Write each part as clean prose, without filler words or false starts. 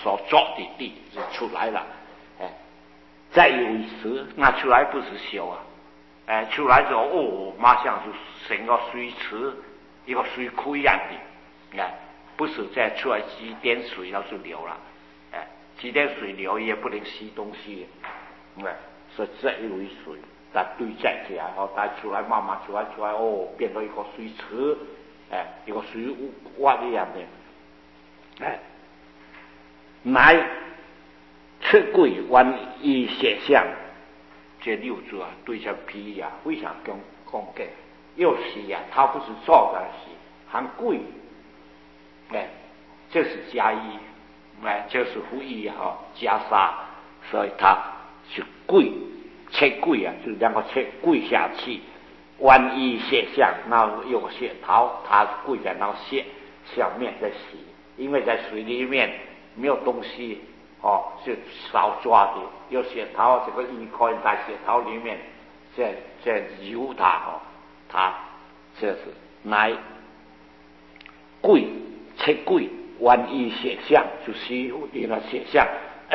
所着的地就出来了。再有一时，那出来不是修啊，出来之后马上就成个水池，一个水库一样的，不是再出来几点水然后就流了，几点水流也不能吸东西，所以这一类水再堆积起来，然后再出来慢慢出来，变成一个水池，一个水洼一样的，乃出轨玩以写象，这六字啊，对这批啊非常恭敬。又是啊，他不是做的是还贵，这是加一，这是负一加沙，所以他是跪，切跪啊，就两个切跪下去，弯一写象，然后有写桃，他跪在那写下面在洗，因为在水里面没有东西是少抓的，有血桃这个一块在血桃里面在揉它它这是乃贵切贵万一写象，就是一个写象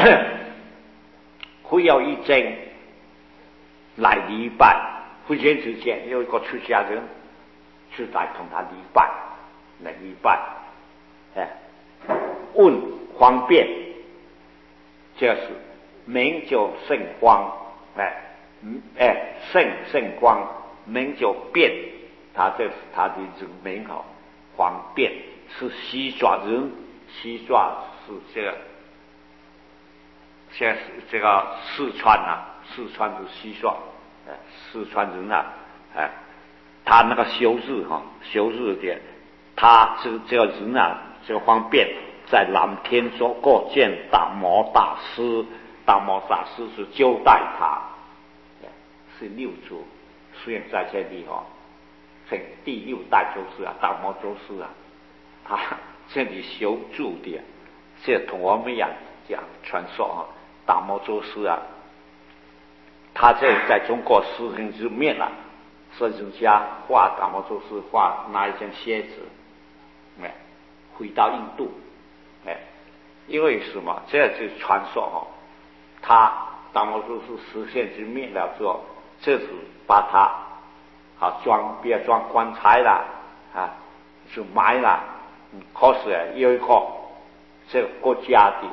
会有一阵来礼拜，忽然之间有一个出家人去来同他来礼拜，问方便，这是名就圣光，圣光名就变，这是他的这个名方便是西爪人，西爪是这个四川四川是西爪，四川人他那个修日的，他这个人这个方便在蓝天做过见达摩大师，达摩大师是交代他，是六祖虽然在这里成第六代祖师达摩祖师他这里修住的，这同我们讲传说达摩祖师他这在中国实行之面所以人家画达摩祖师画拿一件靴子，回到印度，因为什么？这就是传说他达摩祖师实现之面了之后，这是把他不要装棺材了就埋了，可是有一个这个国家的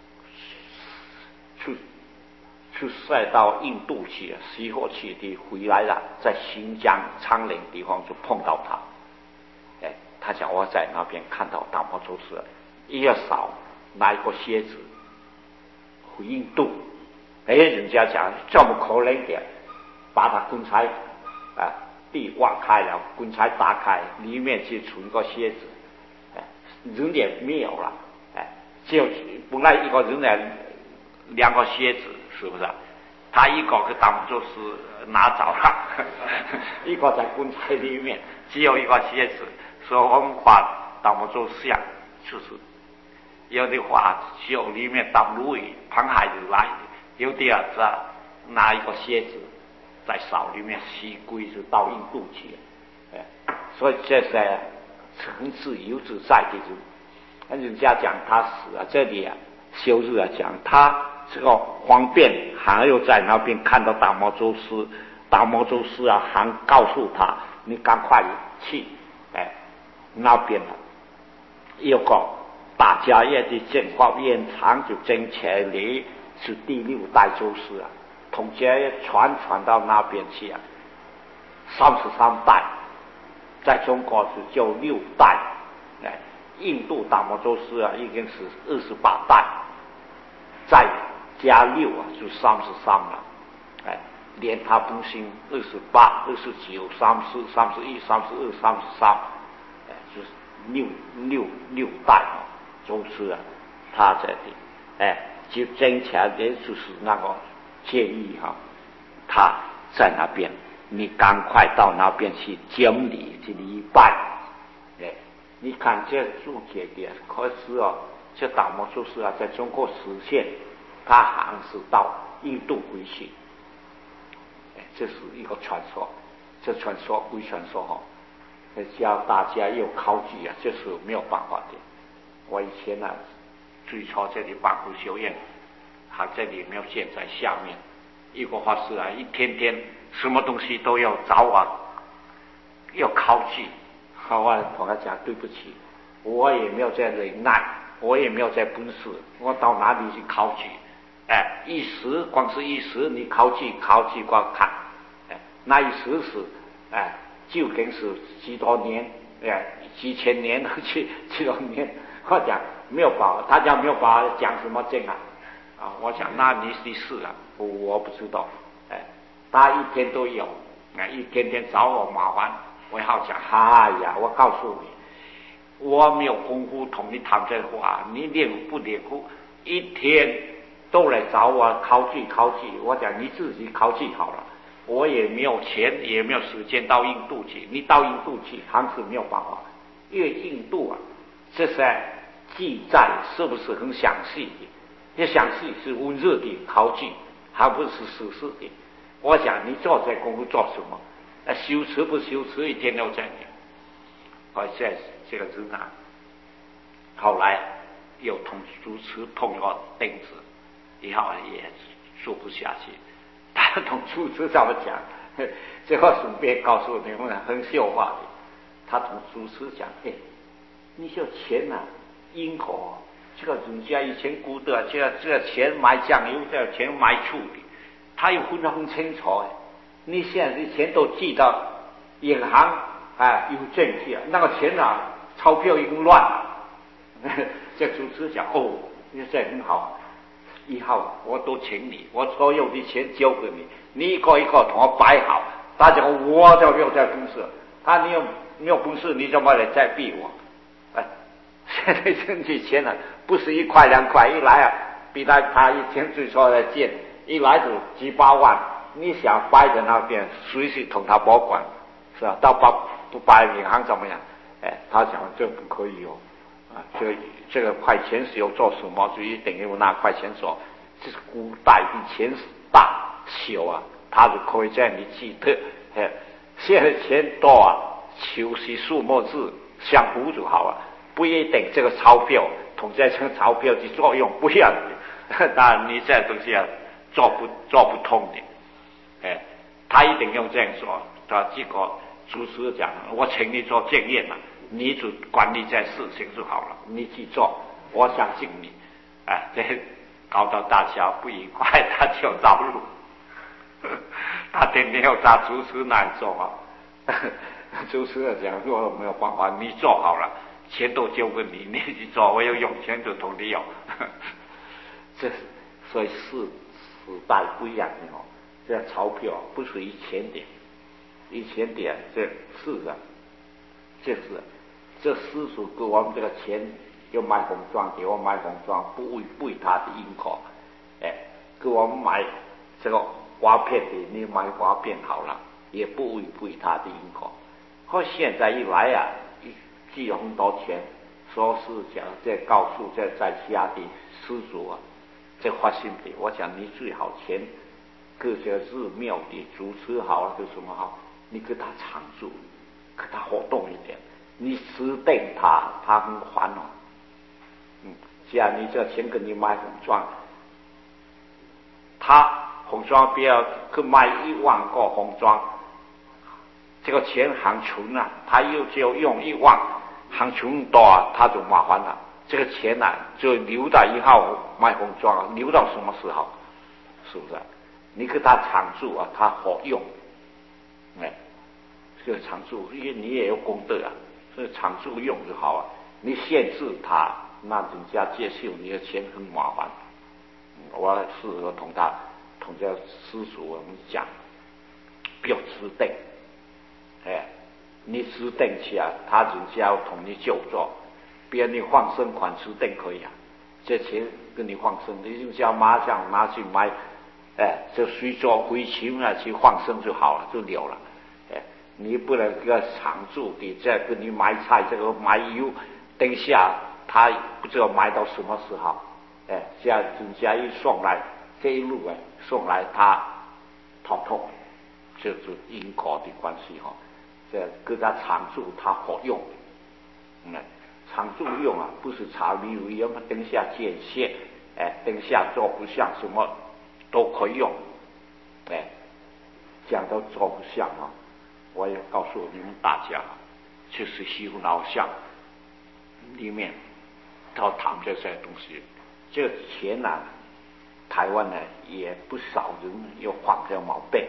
去晒到印度去西货去的回来了，在新疆昌岭地方就碰到他，他讲我在那边看到达摩祖师一扫拿一个蝎子回印度，人家讲这么可怜的，把他棺材地挖开了，棺材打开，里面就存一个蝎子，人也没有了，就本来一个人两个蝎子，是不是？他一个给达摩祖师拿走了，一个在棺材里面，只有一个蝎子。所以我们画达摩祖师就是有的画酒里面当芦苇螃海子来的，有的拿一个蝎子在手里面吸归就到印度去所以这是层次有自在的人家讲他死这里修日讲他这个方便还有在那边看到达摩祖师，达摩祖师还告诉他你赶快去那边有个大家业的正法院长就真前里是第六代祖师统计传到那边去33代，在中国是就6代，印度达摩祖师已经是28代，再加6就33了，连他本心28、29、30、31、32、33，就是六代祖师他这里就真前的就是那个建议他在那边，你赶快到那边去经礼去礼拜，你看这注解的，可是这达摩祖师在中国实现，他还是到印度回去，这是一个传说，这传说归传说教大家有考据这是没有办法的。我以前最初这里板湖学院，还在里面建在下面。一个法师啊，一天天什么东西都要找我，要考据。好，我同他讲对不起，我也没有在忍耐，我也没有在本事，我到哪里去考据？哎，一时光是一时，你考据给我看，哎，那一时是，哎，究竟是几多年？哎，几千年，几多年？我讲没有把，他讲没有把讲什么证啊？啊，我想那你的事啊，我不知道。哎，他一天都有，哎，一天天找我麻烦。我好讲，哎呀，我告诉你，我没有功夫同你谈这话，你练不练功？一天都来找我考据。我讲你自己考据好了，我也没有钱，也没有时间到印度去。你到印度去，还是没有办法，因为印度啊，这些记载是不是很详细？也详细是温热的考据，还不是实事的。我想你做这功夫做什么？修持不修持，一天都在你。这个人啊，后来又同主持碰到钉子，以后也做不下去。他同主持怎么讲？这个顺便告诉你们很笑话的。他同主持讲：“你这钱啊，因果，这个人家以前估的，这个钱买酱油，这个钱买醋的，他又分得很清楚。你现在的钱都寄到银行啊，邮政去，那个钱啊，钞票已经乱了。”这主持讲：“哦，你这很好，以后我都请你，我所有的钱交给你，你一个一个同我摆好。他讲我就没有这本事，你有没有本事，你怎么来再逼我？”哎，现在挣的钱呢，不是1块2块，一来啊，比他一天最初来见，一来就7、8万。你想摆在那边，随时同他保管，是吧？到不摆银行怎么样？哎，他讲这不可以哦，啊，这个块钱是要做什么，就一定要拿块钱做。这是古代的钱大小啊，他就可以在你记得。哎，现在钱多啊，就是数目字相符就好了，不一定这个钞票同这张钞票的作用不一样的。那你这东西啊，做不通的。哎，他一定用这样说。结果主持讲：“我请你做经验了，你就管理这事情就好了，你去做，我相信你。”哎，这搞到大家不愉快，他就绕路。他天天要找主持难做啊。主持人讲：“我没有办法，你做好了，钱都交给你，你去做，我要用钱就同你用。”这所以时代不一样的哦。这钞票不是1000点，1000点这是啊，这私塾给我们这个钱，要买红妆，给我买红妆，不为他的因果，哎，给我们买这个瓦片的，你买瓦片好了，也不为他的因果。可现在一来啊，寄很多钱，说是讲在告诉在家的私塾啊，这发心的，我讲你最好钱。各些寺庙的主持好，就什么好，你给他常住，给他活动一点，你指定他很烦恼。既然你这钱给你买红妆，他红妆不要去买1万个红妆，这个钱行穷啊，他又只有用1万，行穷多啊，他就麻烦了。这个钱啊，就留到以后买红妆，留到什么时候？是不是？你给他常住啊，他好用，哎，这个常住，因为你也有功德啊，所以常住用就好啊。你限制他，那人家接受你的钱很麻烦。我适合同这师祖我们讲，不要指定，哎，你指定起啊，他人家要同你就做，别人你放生款指定可以啊，这钱跟你放生，你人家马上拿去买。哎，就随做回情啊，去放生就好了，就了了。哎，你不能给他常住的，再跟你买菜，这个买油，等下他不知道买到什么时候。哎，这样人家一送来，这一路送来他头痛，这是因果的关系哈。这给他常住，他好用。 常住用啊，不是查例如用灯下见线，灯下做不像什么都可以用，讲到做不像啊，我也告诉你们大家，就是西湖老像里面都谈这些东西。这前呢，台湾呢也不少人有犯这毛病，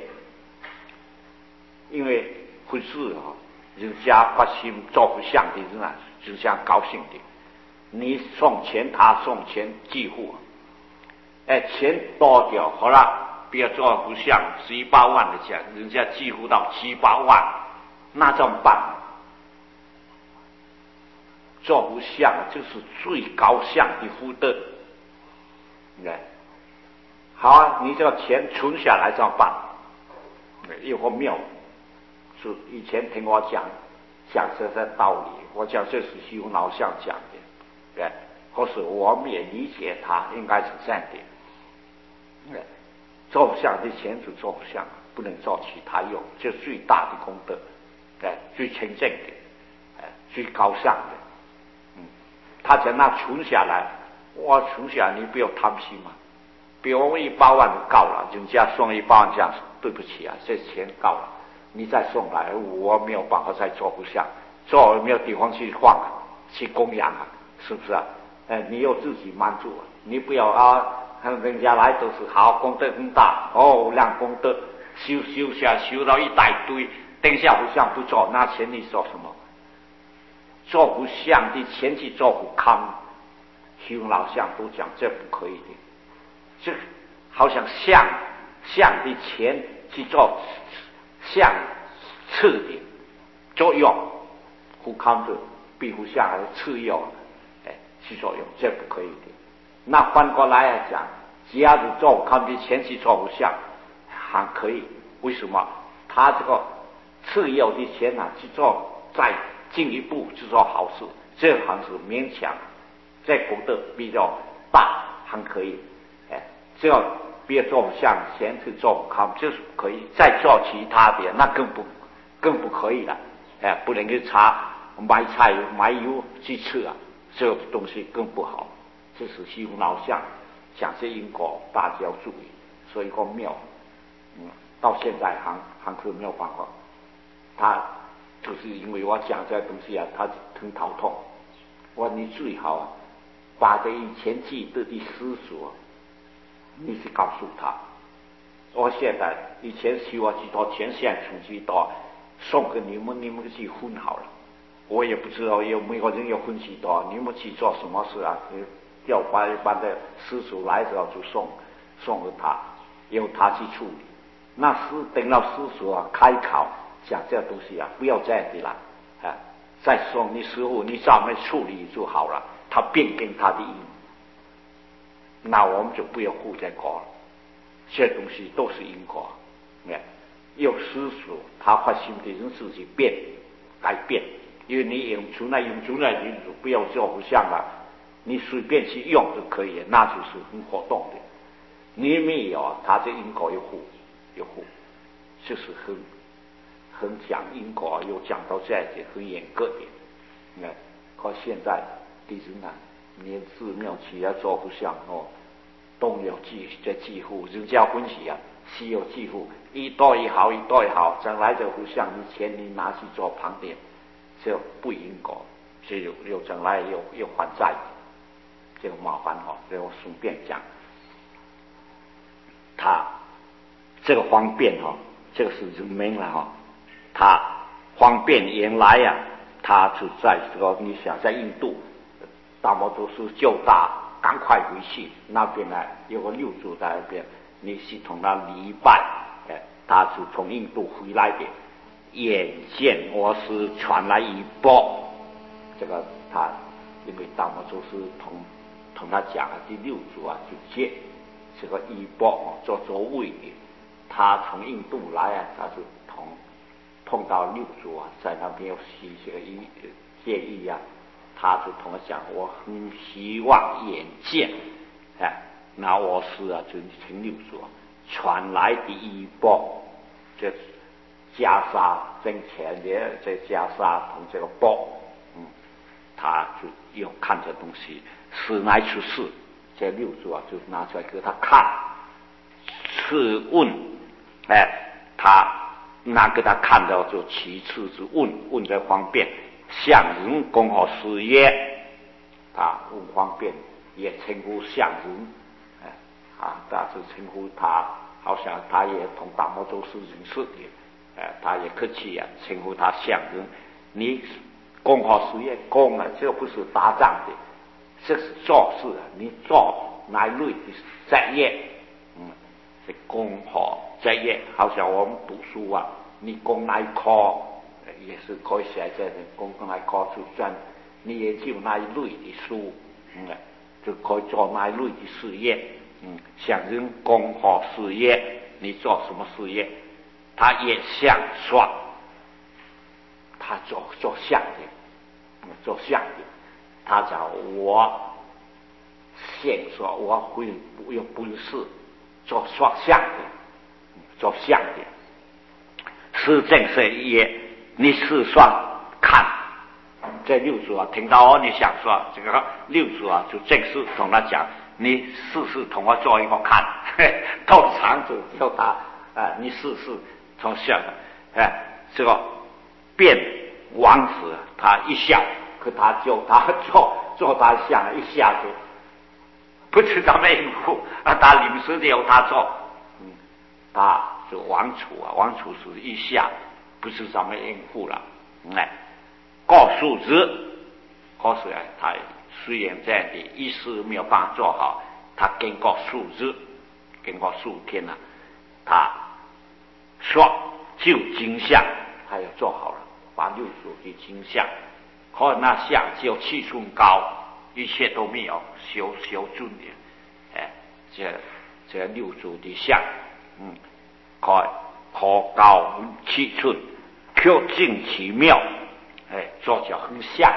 因为不是啊，人家发心做不像的人啊，人家高兴的，你送钱他送钱几乎，钱多掉好了。不要做不像17、8万的钱，人家几乎到7、8万，那怎么办？做不像就是最高项的福德，好啊，你这个钱存下来怎么办？有个庙，是以前听我讲这些道理，我讲这是西湖老相讲的，可是我们也理解他应该是这样的，做不像的钱就做不像，不能做其他用，这是最大的功德，最清净的，最高尚的。他讲那存下来，我存下来，你不要贪心嘛。比如我1、8万就够了，人家送1、8万这样，对不起啊，这钱够了，你再送来，我没有办法再做不像，做没有地方去放啊，去供养啊，是不是啊？你要自己满足，你不要啊。人家来都是好功德很大量功德，修下修到一大堆，等下不像不做，那钱你做什么？做不像的钱去做不康，修老相都讲这不可以的，这好像像的钱去做像次的作用，不康的比不像还次要去作用，这不可以的。那反过来讲，只要是做康的钱去做不像，还可以。为什么？他这个次要的钱去做再进一步去做好事，这还是勉强，这功德比较大，还可以。只要别做不像，钱去做不康，就是可以。再做其他的，那更不可以了。不能去查买菜买油去吃啊，这个东西更不好。这是西湖老相讲这因果，大家要注意。所以说庙，到现在还是没有办法。他就是因为我讲这东西啊，他很头痛。我说你最好把这以前记得的师叔，你去告诉他。我现在以前需要几多钱，现在存几多，送给你们去分好了。我也不知道有没有人要分几多，你们去做什么事啊？要把的师叔来的时候就送给他，由他去处理。那等到师叔开考讲这东西不要这样的啦，再送你师傅，你专门处理就好了，他变更他的意，那我们就不要护这个了。这东西都是因果，有师叔他发心的人自己改变，因为你用出来你就不要做不像了。你随便去用就可以，那就是很活动的。你没有，他这因果有护，就是很讲因果，又讲到这些很严格的。可现在的人连寺庙起来做不像都有几乎人家分析稀有几乎一多一好，将来就不像你钱你拿去做旁边，这不因果，所以有将来又还债。这个麻烦这个我顺便讲，他这个方便这个是人名了他方便原来他就在这个你想在印度，大摩都是就大，赶快回去那边有个六祖在那边，你是同他礼拜，他是从印度回来的，眼见我是传来一波，这个他因为大摩都是同他讲第六祖就接这个衣钵做位的，他从印度来他就碰到六祖在那边有洗这个建议他就同他讲，我很希望眼见，那我是就请六祖传来的衣钵，这袈裟挣钱的这袈裟同这个钵， 他就又看这东西，是来出事，这六祖啊就拿出来给他看，是问，他拿给他看到就其次之问，问在方便，相人恭贺事业，他问方便也称呼相人，大致称呼他，好像他也同达摩祖师认识的，他也客气称呼他相人。你恭贺事业，恭这不是打仗的，这是做事你做哪类的职业，是恭贺职业，好像我们读书你供哪科也是可以写在供哪科出专，你研究哪一类的书，就可以做哪一类的事业，像人恭贺事业，你做什么事业？他也想说，他做相的，做相的，他讲我现说我会有本事做说相的，做相的。是正是也，你是说看这六祖听到你想说这个六祖就正式同他讲，你试试同我做一个看，通常就叫他你试试从相这个变王子他一笑，可他就他做他想一下子不知道没应付他临时由他做，他就王楚王楚是一下不是咱们应付了，告诉他虽然这样的一时没有办法做好，他经过数日，经过数天了，他说就金像他也做好了，把六祖的金像和那像只有气寸高，一切都没有修准的，这六祖的像可高气寸，却尽其妙，做脚很像，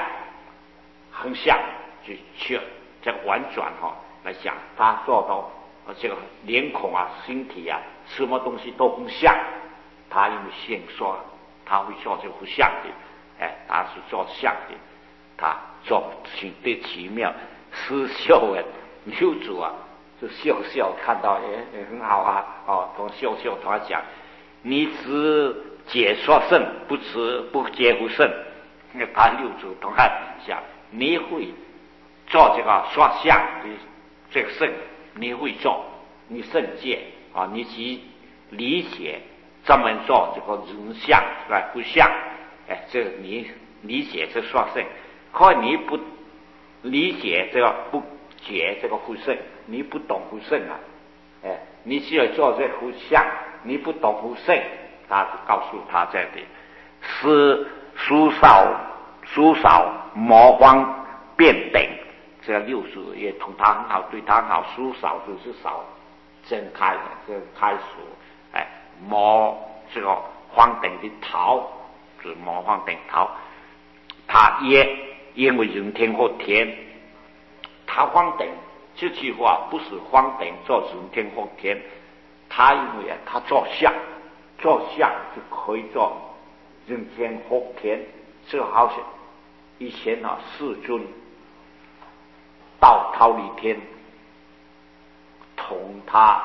就这婉转来讲，他做到这个脸孔身体什么东西都很像，他因为先说他会做这个不像的，他是做像的，他做挺得奇妙，施秀六祖就笑看到也很好同秀同他讲，你只解说圣，不解乎圣。他六祖同他讲，你会做这个说相的这个圣，你会做，你圣界你去理解怎么做这个人相不相，这你理解这说圣，可你不理解这个不解这个不圣，你不懂不圣你只要做这不相，你不懂不圣，他就告诉他这里是书少魔方变等，这六祖也同他很好，对他很好，书少就是少睁开这开书，魔这个方等的桃，就是魔方等桃，他也因为人天或天，他方等这句话不是方等做人天或天，他因为他做相就可以做人天或天，这好像以前世尊到忉利天同他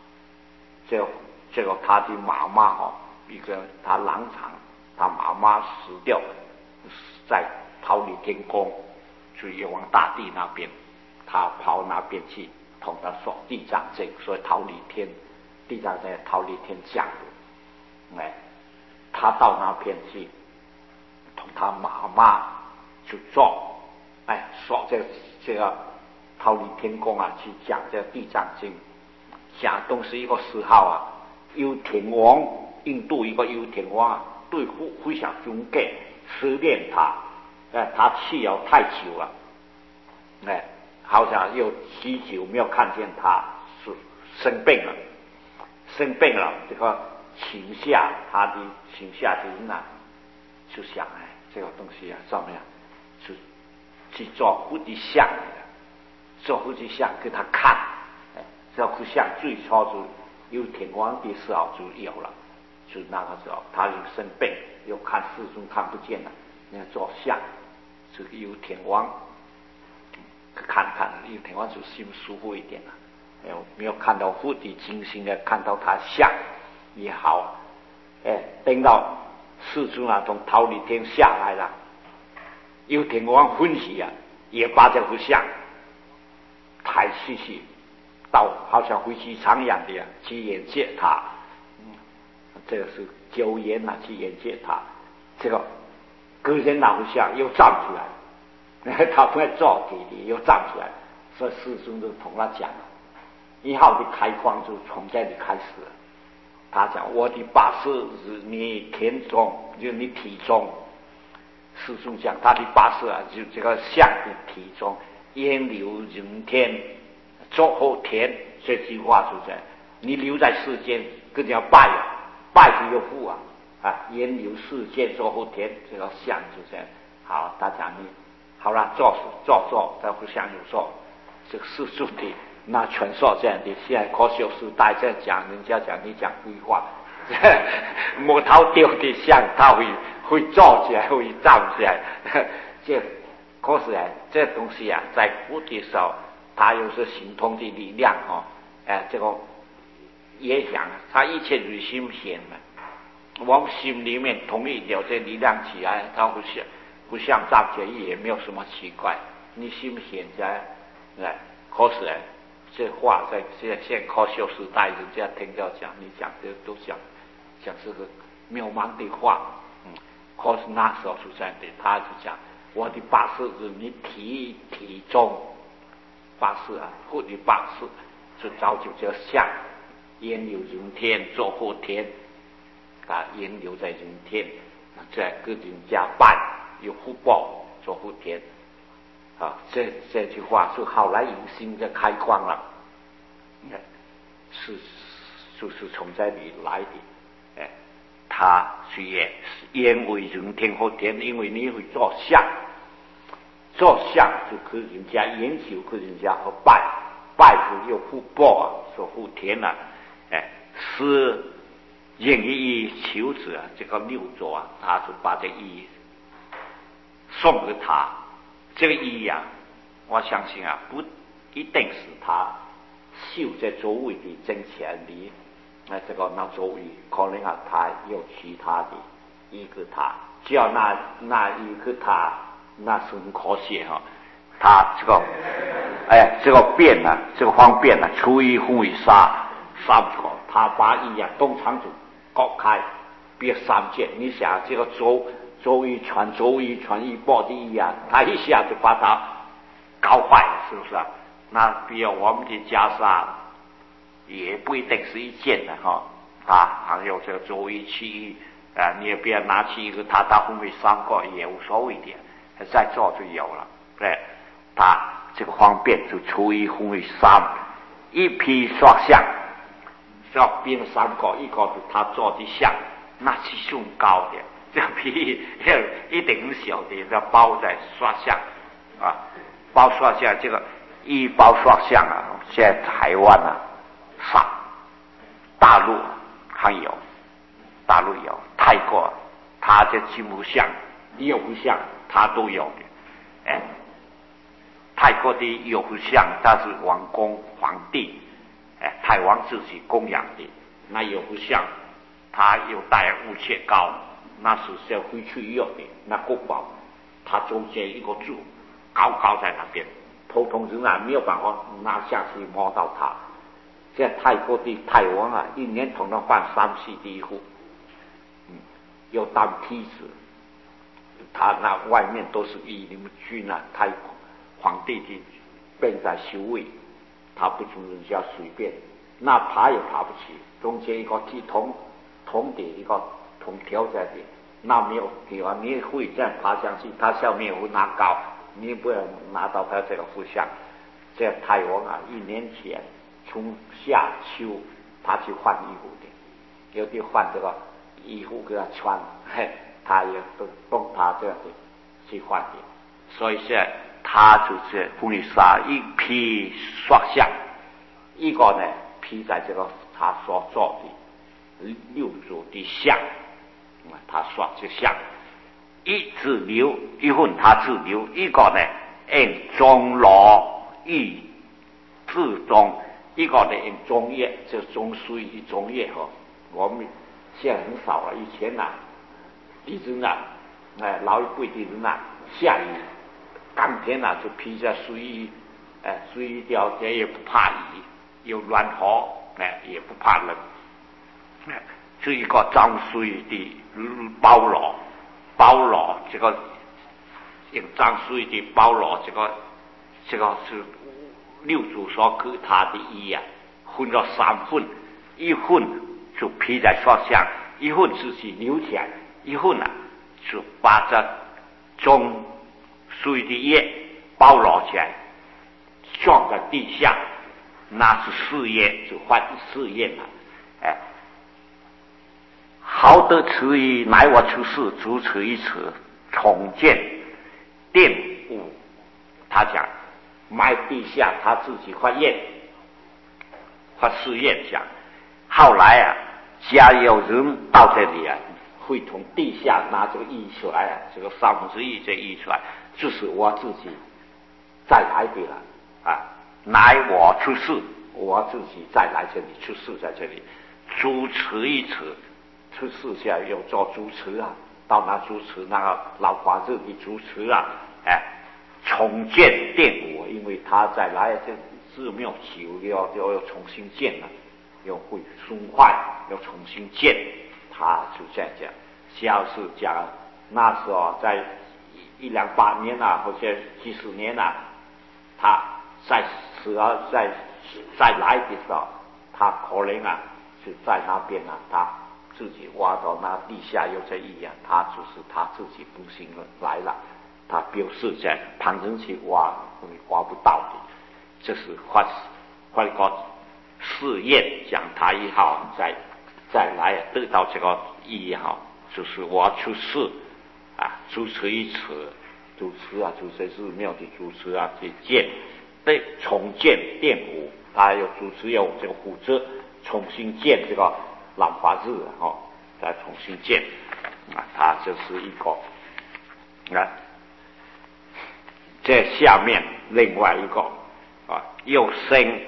这个他的妈妈一个他狼场，他妈妈死掉在忉利天宫，去玉皇大帝那边，他跑那边去同他说地藏经，所以忉利天地藏在忉利天降的，他到那边去同他妈妈去做，说这个忉利天宫去讲这地藏经，讲东西一个时候幽田王，印度一个幽田王对非常尊敬思念他，他去了太久了，好像有许久没有看见他，是生病了，这个请下他的请下的人就想这个东西怎么样，去做佛的像，做佛的像给他看，这佛像最初就有天王的时候就有了，就那个时候他又生病，又看世尊看不见了，做像这个游天王看看，游天王就心舒服一点了。没有看到釜底精心的看到他像也好，等到世尊从桃李天下来了，游天王欢喜啊，也把这幅像抬起去，到好像飞机场一样的去迎接他。这个是九言啊，去迎接他。这个隔天那幅像又站起来，他不会坐地的又站起来，所以世尊就同他讲了。以后的开光就从这里开始了。他讲我的八识是你田中，就是你体中。师兄讲他的八识啊，就这个相的体中，烟流人天，作后天。这句话就在你留在世间，更叫拜啊，拜就有福啊，烟流世间，作后天，这个相就这样。好，他讲你好了，做，他不相有做，这个世俗的。那全说这样的，现在科学时代这样讲，人家讲你讲规划，木头丢的像，他会造起来，会站起来。这可是这东西啊，在古的时候，它又是行通的力量这个也讲，它一切如心显嘛。我们心里面同意有这力量起来，它不像站起来也没有什么奇怪。你心显在，可是这话在现科学时代，人家听到讲，你讲的都讲这个渺茫的话，可是那时候是这样的，他就讲我的八识是你体中八识啊，或者八识就造就这相，烟流人天，作后天烟流在人天，在各人家拜有福报，作后天。这句话是后来引心的开光了，就是从这里来的。他是烟为人天后天，因为你会做相就可人家研究，可人家和拜就有福报说福田是愿意求子这个六座他就把这意送给他。这个意义我相信不一定是他修在周围的真前理，这个那周围可能他有其他的一个他，只要那一个他，那是很可惜他这个这个变这个方便出于红与沙不可，他把东长就搞开，别三界。你想这个周一传一波的他一下就把它搞坏了，是不是那比如我们的袈裟也不一定是一件的还有这个周一七你也不要拿起一个他会不会三个也无所谓的，再做就有了。他这个方便就出于红为三，一批刷像，要变三个，一个是他做的像，那是胸高的。这皮一定很小的，要包在刷像包刷像，这个一包刷像现在台湾少，大陆还有，大陆有，泰国他这几乎像有不像他都有的。泰国的有不像，他是王公皇帝泰王自己供养的，那有不像他有带五切膏，那是要回去用的，那国宝，它中间一个柱，高在那边，普通人没有办法拿下去摸到它。在泰国的泰王一年同样换3、4地户，有当梯子，他那外面都是以你们军泰皇帝的便在修卫，他不准人家随便，那爬也爬不起，中间一个铜的一个铜条在的，那没有地方，你会这样爬上去，他下面会拿高，你不要拿到他这个福相。这泰王1年前从夏秋他去换衣服的，有的换这个衣服给他穿，他也都帮他这样的去换的，所以现在他就是布里沙一批刷像，一个呢披在这个他所做的6组的像，他刷这像， 一自留，一份他自留，一个呢用中罗意自中，一个呢用中叶，就中水与中叶哈。我们现在很少了，以前呐，地震啊，老一辈的人呐，下雨，当天呐就披着水衣，水衣吊肩也不怕雨，有暖和，也不怕冷，是一个装水的包罗。包罗这个用装水的包罗，这个是六祖所给他的衣啊，分了3份，一份就披在身上，一份自己留起来，一份啊就把这中水的叶包罗起来，放在地下，那是事业，就换事业了，好得此意，乃我出世，足此一词，重建玷污。他讲埋地下，他自己发愿，发誓愿讲。后来啊，假有人到这里啊，会从地下拿这个意出来啊，这个1/3这意出来，就是我自己再来的了啊，乃我出世，我自己再来这里出世在这里，足此一词。出世下又做主持啊，到那主持那个老法师的主持啊，重建玷污，因为他再来这寺庙久要重新建了，又会损坏，要重新建，他就这样讲。下是讲那时候在128年啊，或者几十年啊，他再来的时候，他可能啊是在那边啊，他自己挖到那地下有这一样，他就是他自己不行了来了，他表示在旁人去挖不到的，这是发一个试验，讲他以后再来得到这个意义哈，就是我出世啊，主持一词，主持啊，主持寺庙的主持啊，去建对重建玷污，他有主持有这个负责重新建这个老法日再重新建啊，它就是一个这下面另外一个又生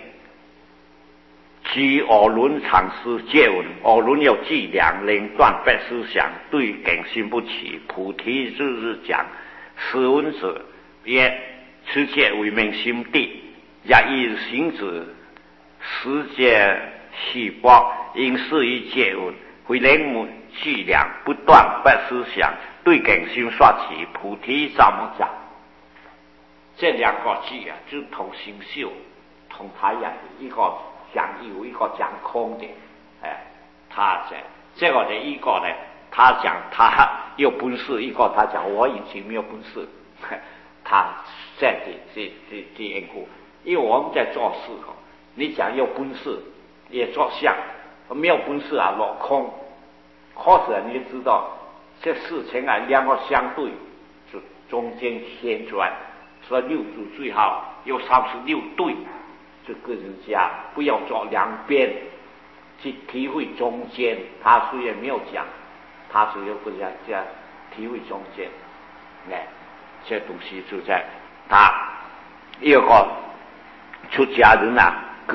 居我论常思借文，我论有计量令断别思想，对更新不起，菩提日日讲，斯文者曰持戒为明心地，也以行止世界细胞，因是以戒文为人计量不断别思想，对更新刷起，菩提怎么讲？这2个句啊，就同心修同他一样，一个讲有，一个讲空的，他这个的一个呢，他讲他有本事，一个他讲我以前没有本事，他这样的缘故。因为我们在做事你讲有本事也做相，没有本事啊落空，可是你知道这事情啊2个相对，就中间牵出来，所以六祖最好有36对，就跟人家不要做2边，去体会中间。他虽然没有讲，他只有跟人家体会中间，这东西就在他有个出家人啊，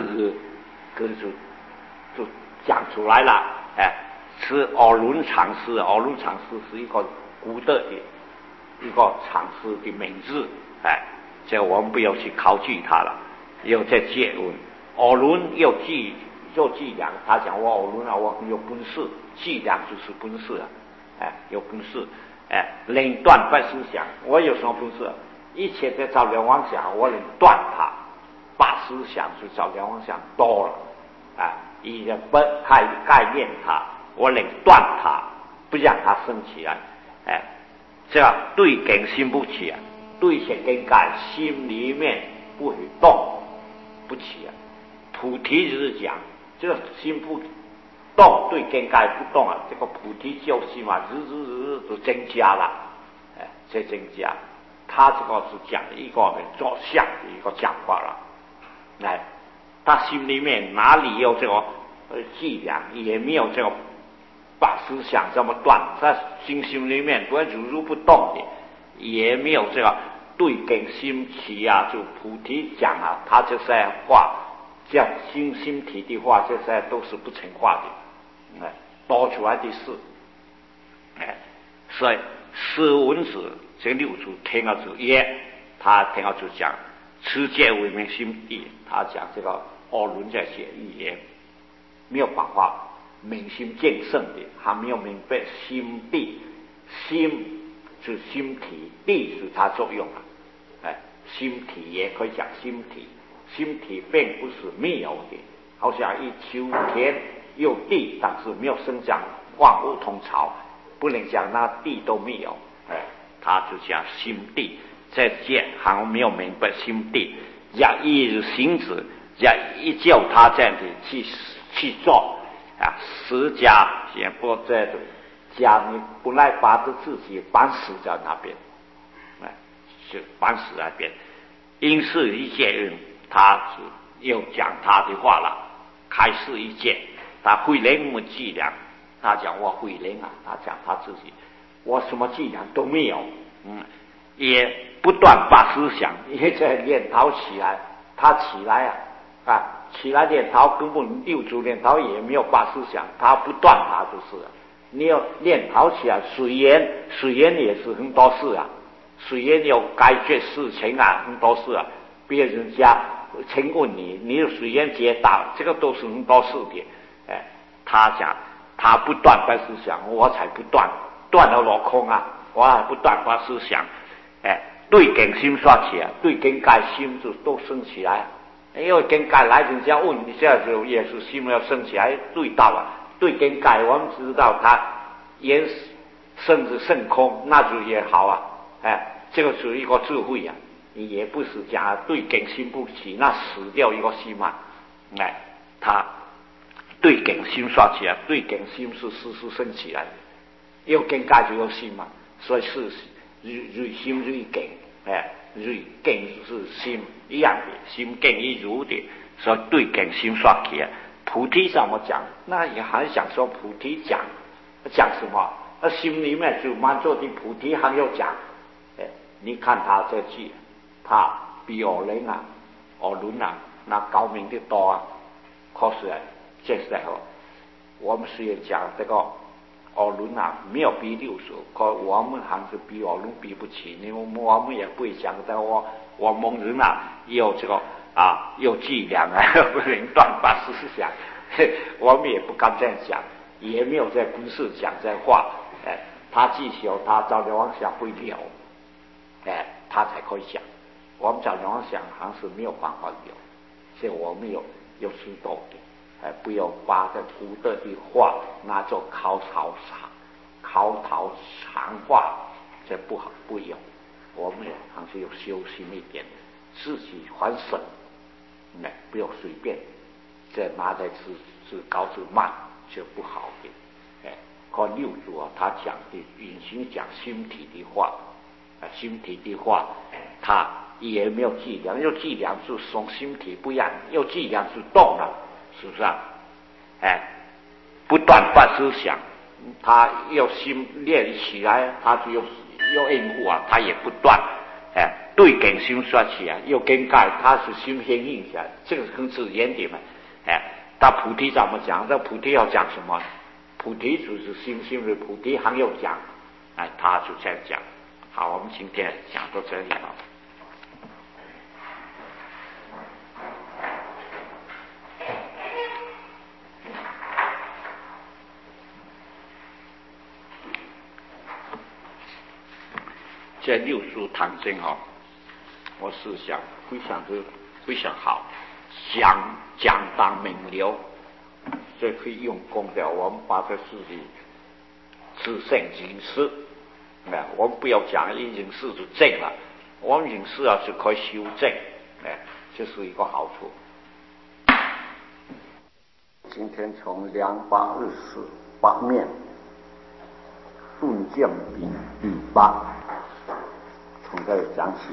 就讲出来了，是耳轮禅师，耳轮禅师是一个古代的一个禅师的名字，这我们不要去考据他了。有这借问，耳轮有计量，他讲我耳轮啊，我有本事，计量就是本事啊，有本事，能断不思想，我有什么本事？一切在照两妄想，我能断它，把思想就照两妄想多了，已经不概念它，我能断它，不让它升起来，这样对更心不起啊，对起更改，心里面不会动不起啊。菩提就是讲这个心不动，对更改不动啊，这个菩提救心嘛，日就增加了，这增加。他这个是讲一个做相的一个讲法了，他心里面哪里有这个伎俩，也没有这个把思想这么断，在心里面不会如如不动的，也没有这个对根心体啊，就菩提讲啊，他这些话，叫心体的话，这些都是不成话的，多出来的事，所以释文子这六祖听了就他听了就讲，持戒为明心地，他讲这个二轮在写也没有办法明心见性的，还没有明白心地，心是心体，地是它作用啊，心体也可以讲心体，心体并不是没有的，好像一秋天有地，但是没有生长，万物同潮，不能讲那地都没有，他就讲心地，在戒还没有明白心地，要一日行止，要一叫他这样的去做啊，十家也不在家，你不来把自己绑死在那边，就绑死那边。因是一戒，他又讲他的话了，开示一戒，他慧能没伎俩，他讲我慧能啊，他讲他自己，我什么伎俩都没有，也不断把思想也在念头起来，他起来起来念头，根本六祖念头也没有把思想，他不断他就是了。你要念头起来，随缘也是很多事啊，随缘有解决事情啊，很多事啊，别人家请问你，你有随缘解答，这个都是很多事的。他讲他不断把思想，我才不断了落空啊，我还不断把思想，对根心刷起来，对根盖心就都升起来。因为根盖来人家问一下，就也是心要升起来，对到了，对根盖我们知道它言甚至甚空，那就也好啊，这个属于一个智慧啊，也不是讲对根心不起，那死掉一个心嘛，他对根心刷起来，对根心是时升起来的，有根盖就有心嘛，所以是瑞心瑞根，瑞根是心一样的，心根一如的，所以对根心刷起来。菩提怎么讲？那也还想说菩提讲什么？心里面就满足的菩提还要讲，你看他这句，他比二轮那高明的多啊。可是这时候我们虽然讲这个二轮没有比六祖，可我们还是比二轮比不起，因为我们也不会讲的我们人有这个有伎俩不能断把思想，我们也不敢这样讲，也没有在公事讲这话，他既修他照着妄想会了，他才可以讲，我们照着妄想还是没有办法了，所以我们有知道的，不要把这古德的话拿作口头禅话，这不好，不有，我们还是有修行一点，自己还省，不要随便这拿在自高自慢，就不好的。看六祖他讲的允许讲心体的话，心体的话，他也没有伎俩，有伎俩是从心体不一样，有伎俩是动了，是不是啊？不断把思想，他要心练起来，他就要应付他也不断，对根心刷起来，又根盖，他是心先硬起来，这个很自然的嘛。他菩提怎么讲？这菩提要讲什么？菩提就是心的菩提还要讲，他就这样讲。好，我们今天讲到这里了。这六祖坛经我是想非常好，讲当明了，这可以用功的。我们把这自己自性隐士，我们不要讲隐士就正了，我们隐士是可以修正，这是一个好处。今天从228面顺降第8，从这里讲起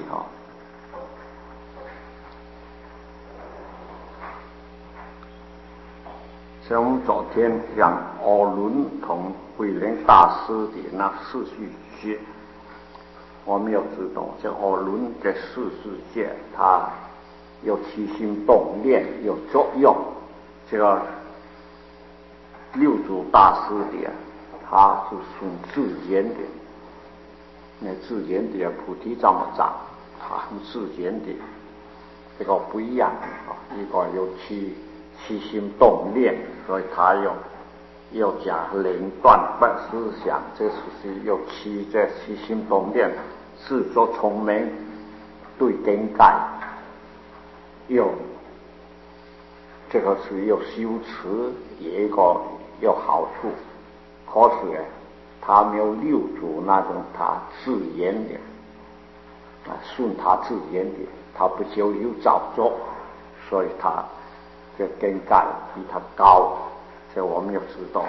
像我们昨天讲奥伦同慧能大师的那四句学，我们要知道，这奥伦这四世界，它有起心动念，有作用。这个六祖大师的，他是属自然的，那自然的菩提这么长，他很自然的，这个不一样啊，一个有起心动念，所以他要讲灵断本思想，这是要这起心动念，自作聪明，对更改，这个是有修持，也一个有好处。可是他没有六祖那种他自然的顺他自然的，他不就有造作，所以他这更改比他高，这我们要知道。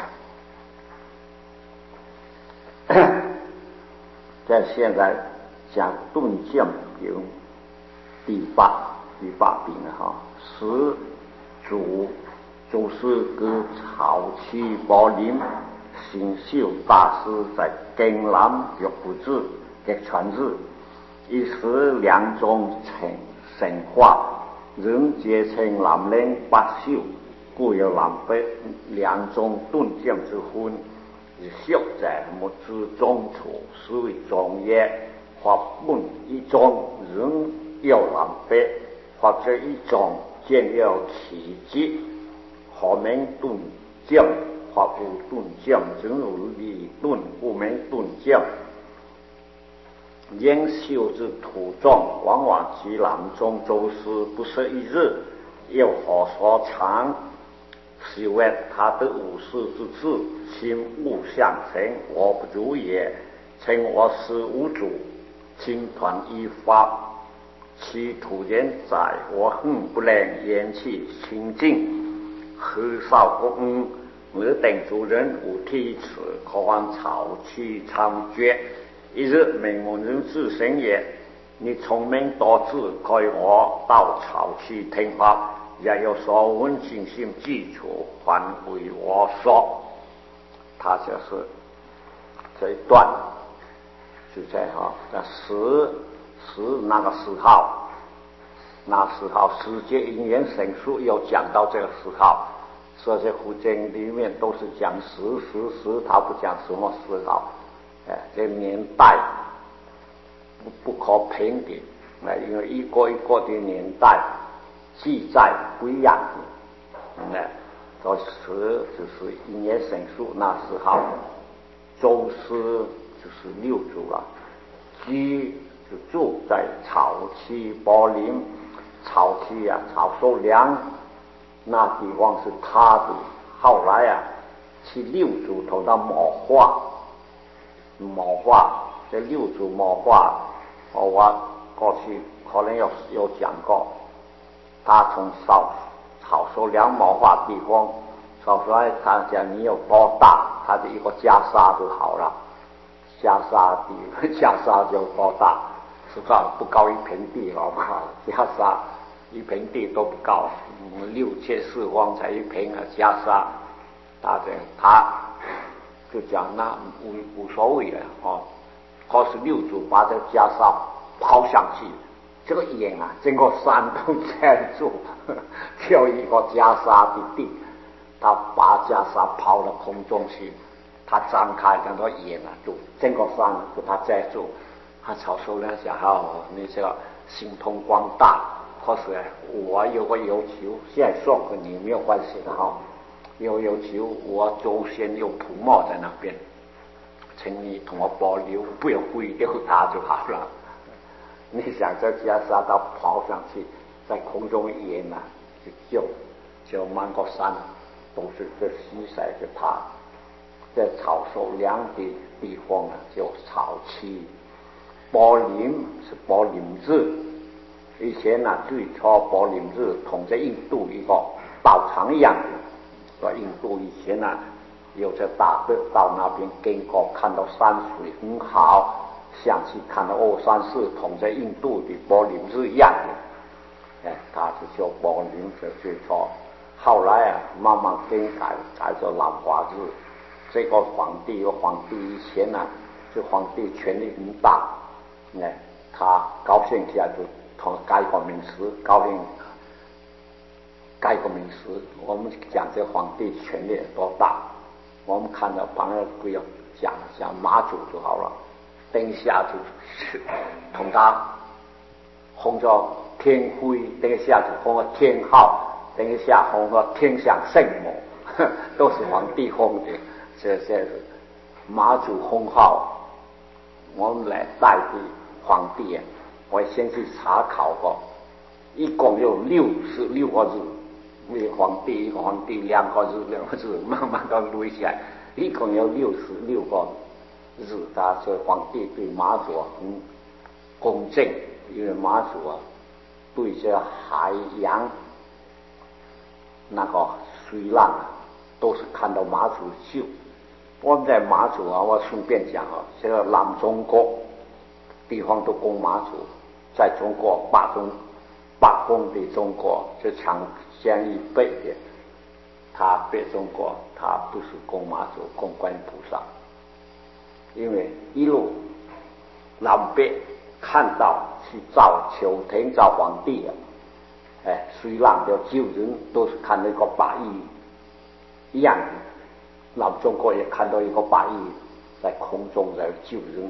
在现在讲顿渐品第八品哈，十祖就是个曹七宝林新秀大师在更南玉不智的传日，一时两种神话，人皆称南岭八秀，故有南北两种顿渐之分。秀在木之中处，是为中也。或本一种，人有南北，或者一种见有奇迹，何名顿渐？或无顿渐，正如理顿，故名顿渐。因修之途中，往往其南中周师，不是一日，又何所长？是为他的五事之志，心物相成，我不如也。称我是无主，亲团一发，其土人在我恨不能言气清净，何少公恩，我等主人无梯此，可望草气猖獗。一日名闻人自省也，你聪明多智，可以我到草气听法。也有所闻心性基础，还为我说。他就是这一段，就这样哈。那个10号，那10号世界因缘神书有讲到这个10号，所以在佛经里面都是讲10，他不讲什么10号。这年代不可评的，因为一个一个的年代记载不一样的，这10就是因缘神数那10号，周师就是六祖了，居就住在草七宝林，草七草收粮那地方是他的，后来去六祖头到毛化，这六祖毛化，我过去可能有讲过。他从草收粮毛化地方，少说他讲你有多大，他的一个袈裟就好了，袈裟就多大，是吧？不高一平地，好不好？袈裟一平地都不高，6切4方才一平袈裟，他就讲那无所谓了可是六祖把这袈裟抛上去。这个眼整个山都遮住，就一个袈裟的地，他把袈裟抛到空中去，他张开那个眼就整个山就他遮住。他草收粮想你这个心通光大，可是我有个要求，现在说跟你没有关系的有要求，我祖先有土墓在那边，请你同我保留，不要毁掉它就好了。你想这袈裟到跑上去，在空中演就满个山都是这西塞的他，在草收粮的地方就草期宝林是宝林寺，以前最初宝林寺统在印度一个道场一样的，说印度以前有这大的到那边经过，看到山水很好。像去看到山寺同在印度的宝林寺一样的，他是叫宝林寺最初， 后来啊，慢慢更改做南华日。这个皇帝以前啊，这皇帝权力很大，他高兴起来就同改个名词，高兴改个名词。我们讲这皇帝权力多大，我们看到旁边不要讲妈祖就好了。等一下就同他封着天妃，等一下就封了天后，等一下封了天上圣母，都是皇帝封的。这妈祖封号，我们来代替皇帝。我先去查考过，一共有66个字。一个皇帝2个字，慢慢都累起来，一共有66个字。他说皇帝对妈祖很恭敬，因为妈祖啊对这海洋那个水浪啊，都是看到妈祖秀。我们在马祖啊，我顺便讲啊，这个南中国地方都供妈祖，在中国八公的中国，就长江以北的，他北中国他不是供妈祖，供观音菩萨，因为一路南北看到去找求天找皇帝啊，水浪的救人都是看那个白衣一样的。南中国也看到一个白衣在空中在救人，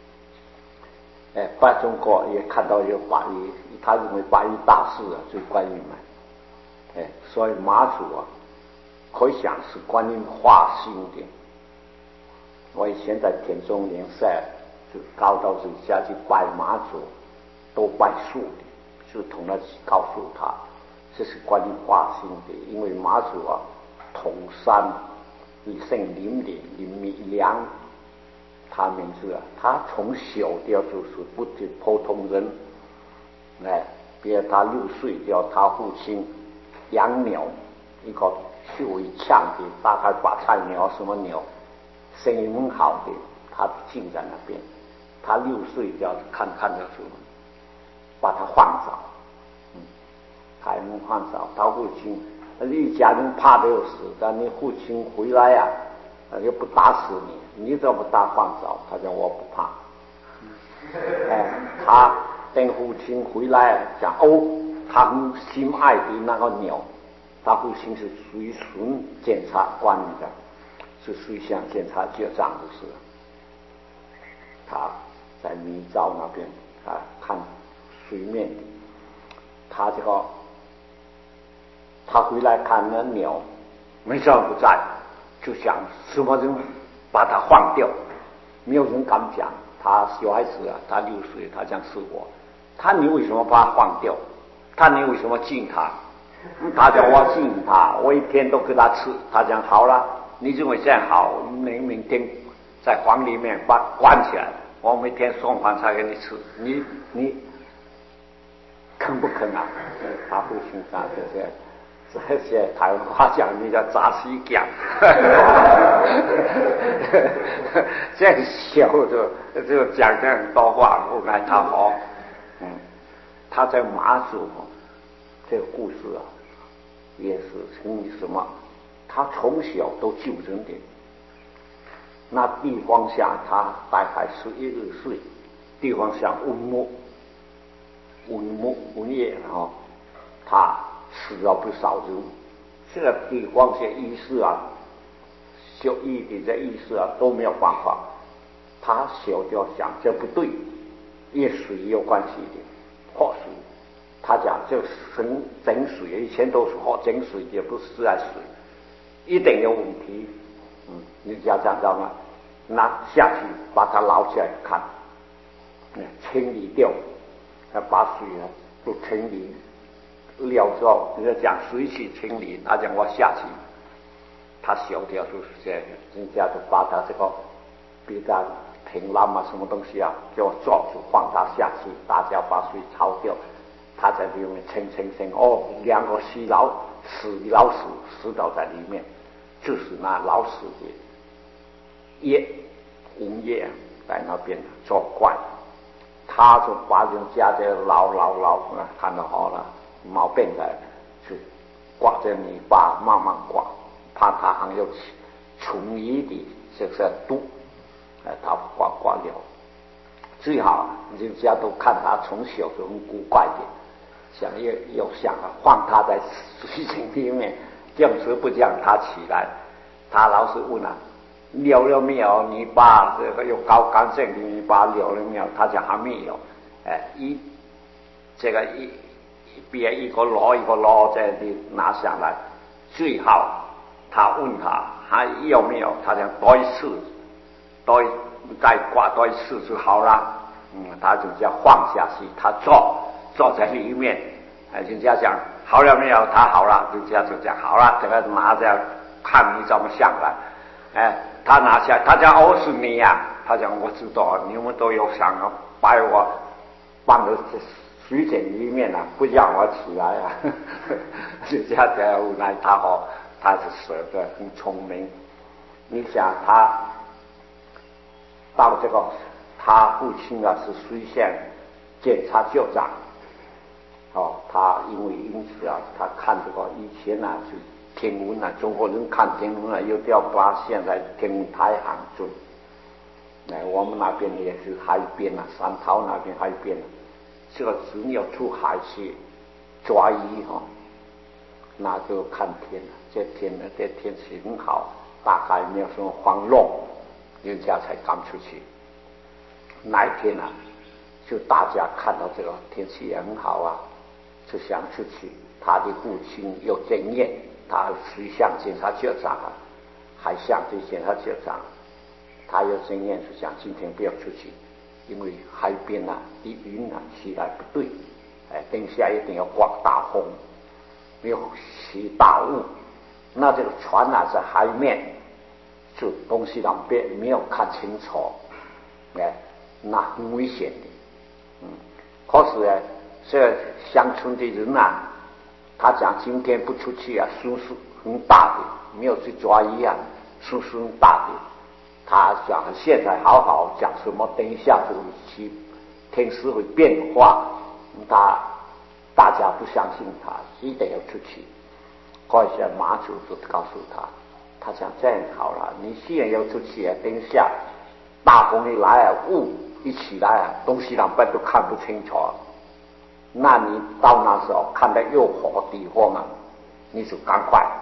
北中国也看到一个白衣，他认为白衣大士啊就是观音嘛，所以妈祖啊可以想是观音化身的。我以前在田中联赛就高到这下去拜妈祖，都拜树的，就同他告诉他这是观音化身的，因为妈祖啊同山你姓林密良，他名字啊，他从小就是不是普通人，比如他6岁叫他父亲养鸟，一个修为强的，大概把菜鸟什么鸟，生意很好的，他进在那边，他6岁就看着就把他放走，他能放走，他父亲。一家人怕的要死，但你父亲回来呀，又不打死你，你怎么打放走？他讲我不怕。他等父亲回来讲他很心爱的那个鸟，他父亲是随巡检察官的，是水乡检察局长的事。他在米沼那边看水面，他回来看那鸟，没想不在，就想什么人把他放掉，没有人敢讲。他小孩子啊，他6岁，他讲是我。你为什么把他放掉？你为什么禁他？他讲我禁他，我一天都给他吃。他讲好了，你认为这样好，明天在房里面把关起来，我每天送饭菜给你吃，你肯不肯啊？他父亲讲这些台湾话讲，你叫杂西讲，这样小就讲这样多话，不该他好。他在马祖这个故事啊，也是从什么？他从小都救人的。那地方上他大概11、2岁，地方上文业他死了不少人。这个地方些医师啊，修医的这医师啊都没有办法。他小就想这不对，与水有关系的，喝水。他讲这整水，以前都是喝整水，也不是自来水，一定有问题。你要这样吗？拿下去把它捞起来看，清理掉，把水都清理了之后，你要讲水去清理，他讲我下去，他小掉就是这样，人家就把他这个比他平浪什么东西啊，叫我抓住放他下去，大家把水抄掉，他在里面清2个死老鼠死倒在里面，就是那老鼠的物业在那边作怪，他就把人家的老看到好了毛病的，就刮着泥巴，慢慢刮，怕它还有虫蚁的这个毒，它刮了。最好人家都看他从小就很古怪的，想又想放他在水井里面，这样子不让他起来。他老是问了了没有？你把这个有高干净的泥巴了了没有？他讲还没有。一边一个箩一个箩这里拿下来，最好他问他还有没有？他讲多一次，再刮多一次就好了。他就这样放下去，他坐在里面，人家讲好了没有？他好了，人家就讲好了，这个拿着看你怎么想了。他拿下，他讲哦是你呀，他讲我知道你们都有想把我放到水井里面不让我起来啊。人家这无奈他是舍得很聪明。你想他到这个。他父亲是水县检察局长，他因此他看这个以前是天文中国人看天文又要把现在天文台很准。我们那边也是海边山头那边海边这个只有出海去抓鱼那就看天这天气很好，大概没有什么风浪，人家才敢出去。那一天就大家看到这个天气也很好就想出去。他的父亲有经验，他水乡检察局长海乡的检察局长，他有经验，就想今天不要出去，因为海边的云起来不对，等下一定要刮大风，没有起大雾，那这个船在海面，就东西两边没有看清楚，那很危险的。可是这乡村的人他讲今天不出去损失很大的，没有去抓鱼损失很大的。他讲现在好好讲什么，等一下就去天时会变化，大家不相信他，一定要出去。后来马主就告诉他讲这样好了，你既然要出去等一下大风一来雾一起来东西两边都看不清楚，那你到那时候看到有火的地方你就赶快